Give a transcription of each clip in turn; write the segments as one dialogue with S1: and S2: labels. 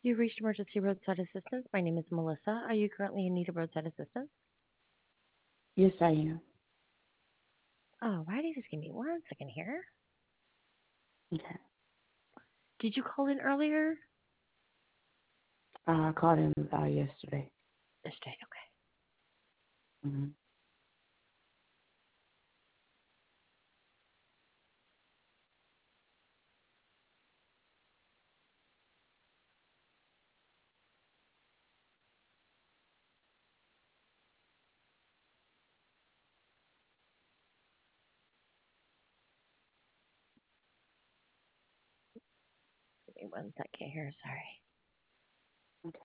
S1: You've reached emergency roadside assistance. My name is Melissa. Are you currently in need of roadside assistance?
S2: Yes, I am.
S1: Oh, righty. Just give me 1 second here.
S2: Okay.
S1: Did you call in earlier?
S2: I called in yesterday.
S1: Yesterday. Okay.
S2: Mm-hmm.
S1: Give me 1 second here. Sorry.
S2: Okay.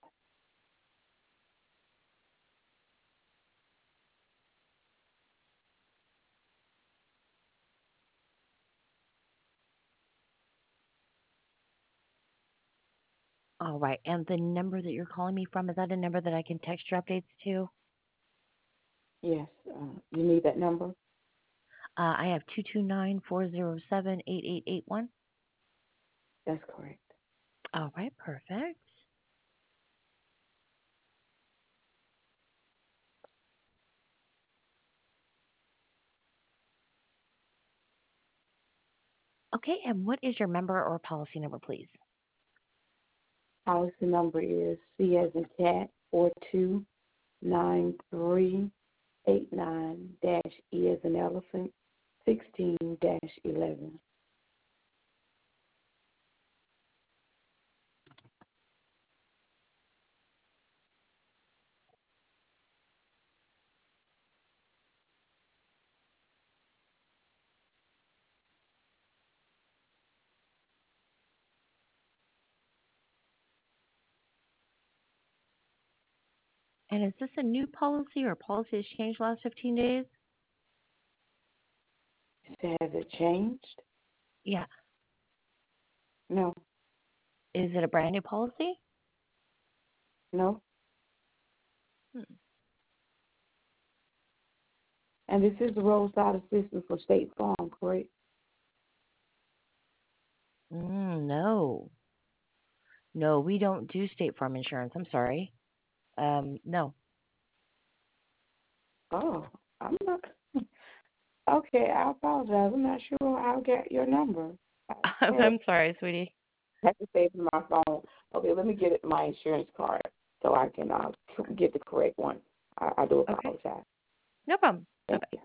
S1: All right. And the number that you're calling me from, is that a number that I can text your updates to?
S2: Yes. You need that number?
S1: I have 229-407-8881.
S2: That's correct.
S1: All right. Perfect. Okay. And what is your member or policy number, please?
S2: Policy number is C as in cat 429389 dash E as in elephant 16-11.
S1: And is this a new policy or a policy that's changed the last 15 days?
S2: Has it changed?
S1: Yeah.
S2: No.
S1: Is it a brand new policy?
S2: No.
S1: Hmm.
S2: And this is the roadside assistance for State Farm, correct?
S1: No. No, we don't do State Farm insurance. I'm sorry. No.
S2: Oh, I'm not. Okay, I apologize. I'm not sure I'll get your number. I had
S1: I'm sorry, sweetie.
S2: have to save it in my phone. Okay, let me get it my insurance card so I can get the correct one. I do
S1: Okay.
S2: apologize.
S1: No problem.
S2: Thank
S1: Bye-bye.
S2: you.